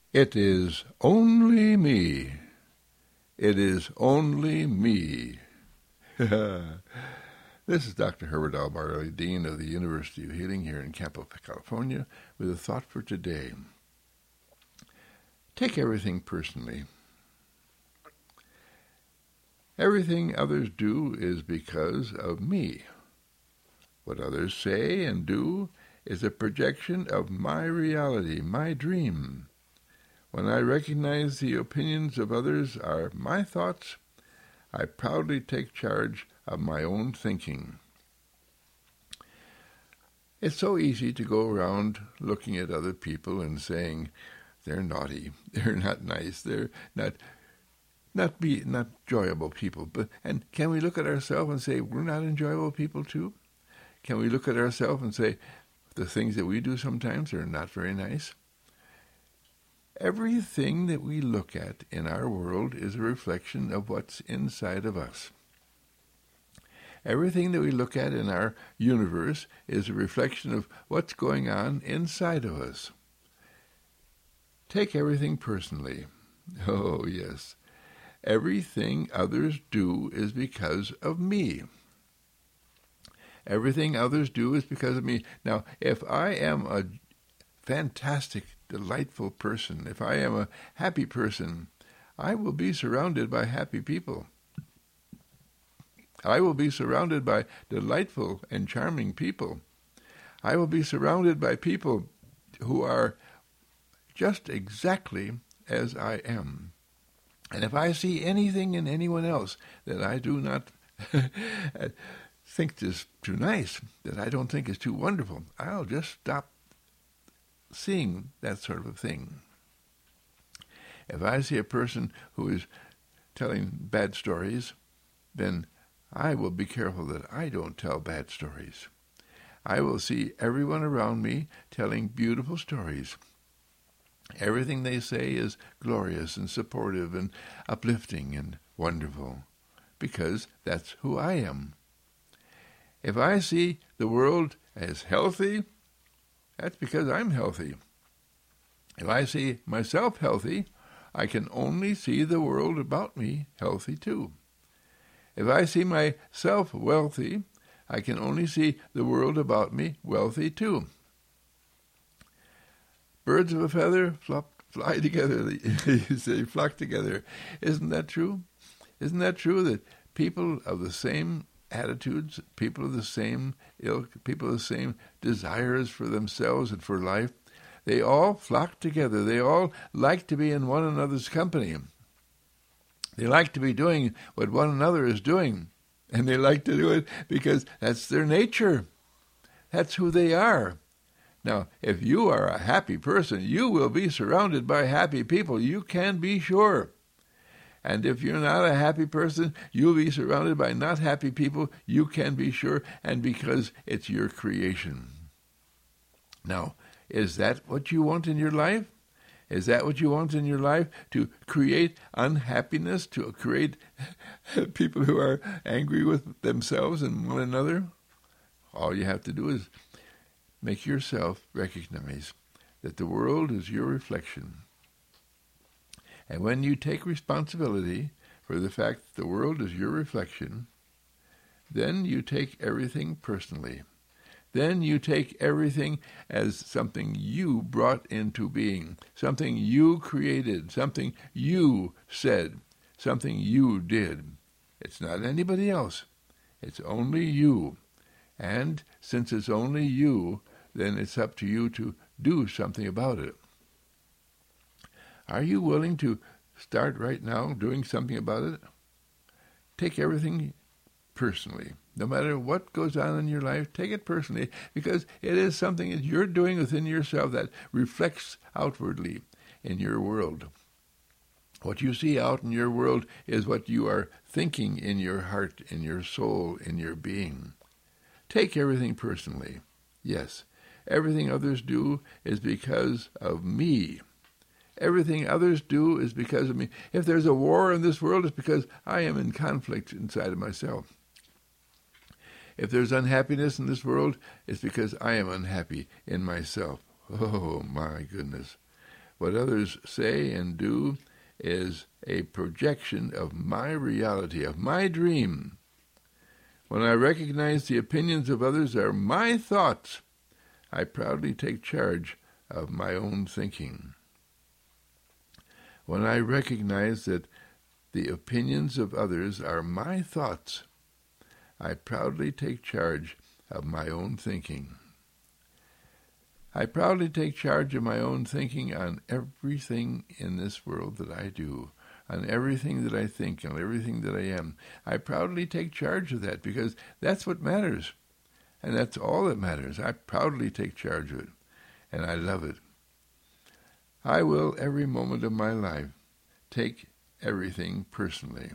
It is only me. It is only me. This is Dr. Herbert L. Barley, Dean of the University of Healing here in Campo, California, with a thought for today. Take everything personally. Everything others do is because of me. What others say and do is a projection of my reality, my dream. When I recognize the opinions of others are my thoughts, I proudly take charge of my own thinking. It's so easy to go around looking at other people and saying, they're naughty, they're not nice, they're not enjoyable people. And can we look at ourselves and say, we're not enjoyable people too? Can we look at ourselves and say, the things that we do sometimes are not very nice? Everything that we look at in our world is a reflection of what's inside of us. Everything that we look at in our universe is a reflection of what's going on inside of us. Take everything personally. Oh, yes. Everything others do is because of me. Everything others do is because of me. Now, if I am a fantastic, delightful person, if I am a happy person, I will be surrounded by happy people. I will be surrounded by delightful and charming people. I will be surrounded by people who are just exactly as I am. And if I see anything in anyone else that I do not think is too nice, that I don't think is too wonderful, I'll just stop seeing that sort of a thing. If I see a person who is telling bad stories, then I will be careful that I don't tell bad stories. I will see everyone around me telling beautiful stories. Everything they say is glorious and supportive and uplifting and wonderful, because that's who I am. If I see the world as healthy, that's because I'm healthy. If I see myself healthy, I can only see the world about me healthy too. If I see myself wealthy, I can only see the world about me wealthy too. Birds of a feather fly together, you say, flock together. Isn't that true? Isn't that true that people of the same attitudes, people of the same ilk, people of the same desires for themselves and for life, they all flock together. They all like to be in one another's company. They like to be doing what one another is doing, and they like to do it because that's their nature. That's who they are. Now, if you are a happy person, you will be surrounded by happy people. You can be sure. And if you're not a happy person, you'll be surrounded by not happy people. You can be sure, and because it's your creation. Now, is that what you want in your life? Is that what you want in your life? To create unhappiness, to create people who are angry with themselves and one another? All you have to do is make yourself recognize that the world is your reflection. And when you take responsibility for the fact that the world is your reflection, then you take everything personally. Then you take everything as something you brought into being, something you created, something you said, something you did. It's not anybody else. It's only you. And since it's only you, then it's up to you to do something about it. Are you willing to start right now doing something about it? Take everything personally. No matter what goes on in your life, take it personally, because it is something that you're doing within yourself that reflects outwardly in your world. What you see out in your world is what you are thinking in your heart, in your soul, in your being. Take everything personally. Yes, everything others do is because of me. Everything others do is because of me. If there's a war in this world, it's because I am in conflict inside of myself. If there's unhappiness in this world, it's because I am unhappy in myself. Oh, my goodness. What others say and do is a projection of my reality, of my dream. When I recognize the opinions of others are my thoughts, I proudly take charge of my own thinking. When I recognize that the opinions of others are my thoughts, I proudly take charge of my own thinking. I proudly take charge of my own thinking on everything in this world that I do, on everything that I think, on everything that I am. I proudly take charge of that because that's what matters, and that's all that matters. I proudly take charge of it, and I love it. I will, every moment of my life, take everything personally.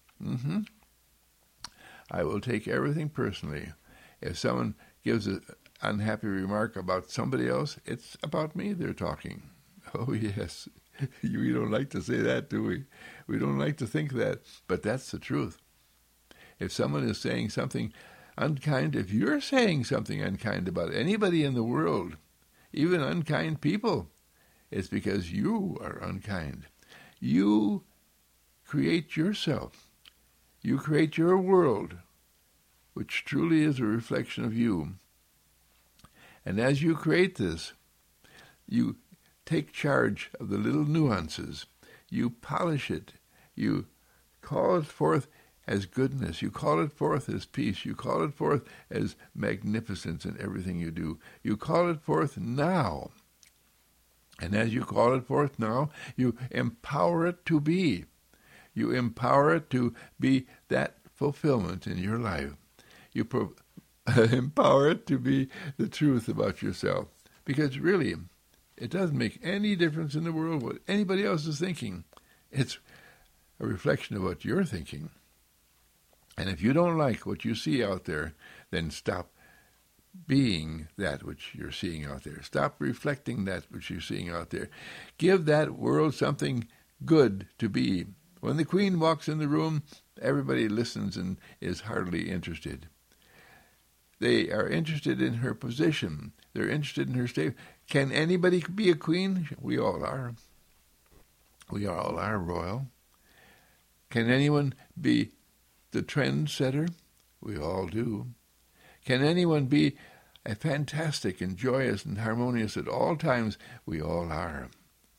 I will take everything personally. If someone gives an unhappy remark about somebody else, it's about me they're talking. Oh, yes. We don't like to say that, do we? We don't like to think that, but that's the truth. If someone is saying something unkind, if you're saying something unkind about anybody in the world, even unkind people, it's because you are unkind. You create yourself. You create your world, which truly is a reflection of you. And as you create this, you take charge of the little nuances. You polish it. You call it forth as goodness. You call it forth as peace. You call it forth as magnificence in everything you do. You call it forth now. And as you call it forth now, you empower it to be. You empower it to be that fulfillment in your life. You empower it to be the truth about yourself. Because really, it doesn't make any difference in the world what anybody else is thinking. It's a reflection of what you're thinking. And if you don't like what you see out there, then stop being that which you're seeing out there. Stop reflecting that which you're seeing out there. Give that world something good to be. When the Queen walks in the room, everybody listens and is heartily interested. They are interested in her position. They're interested in her state. Can anybody be a queen? We all are. We all are royal. Can anyone be the trendsetter? We all do. Can anyone be a fantastic and joyous and harmonious at all times? We all are.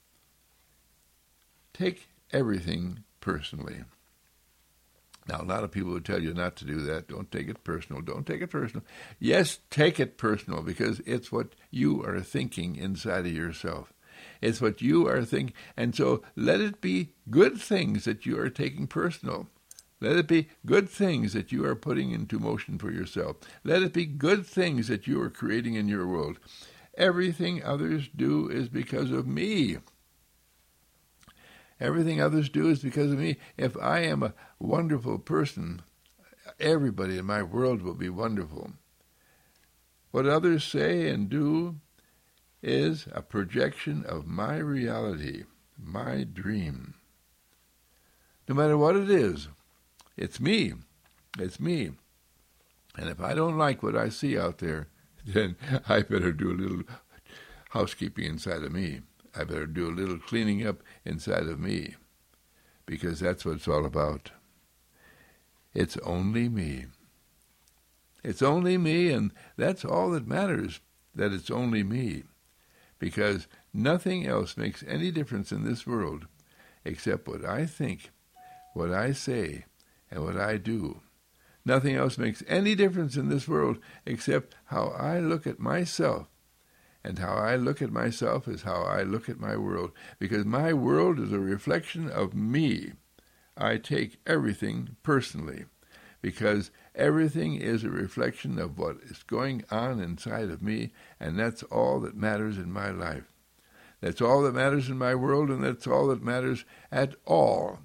Take everything personally. Now, a lot of people would tell you not to do that. Don't take it personal. Don't take it personal. Yes, take it personal because it's what you are thinking inside of yourself. It's what you are thinking. And so let it be good things that you are taking personal. Let it be good things that you are putting into motion for yourself. Let it be good things that you are creating in your world. Everything others do is because of me. Everything others do is because of me. If I am a wonderful person, everybody in my world will be wonderful. What others say and do is a projection of my reality, my dream. No matter what it is, it's me. It's me. And if I don't like what I see out there, then I better do a little housekeeping inside of me. I better do a little cleaning up inside of me, because that's what it's all about. It's only me. It's only me, and that's all that matters, that it's only me, because nothing else makes any difference in this world except what I think, what I say, and what I do. Nothing else makes any difference in this world except how I look at myself. And how I look at myself is how I look at my world, because my world is a reflection of me. I take everything personally, because everything is a reflection of what is going on inside of me, and that's all that matters in my life. That's all that matters in my world, and that's all that matters at all.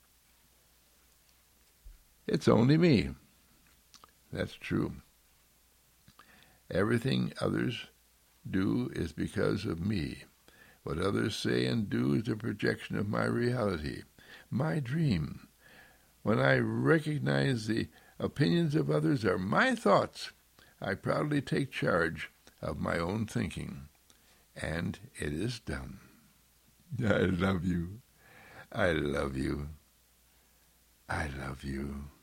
It's only me. That's true. Everything others do is because of me. What others say and do is a projection of my reality, my dream. When I recognize the opinions of others are my thoughts, I proudly take charge of my own thinking. And it is done. I love you. I love you. I love you.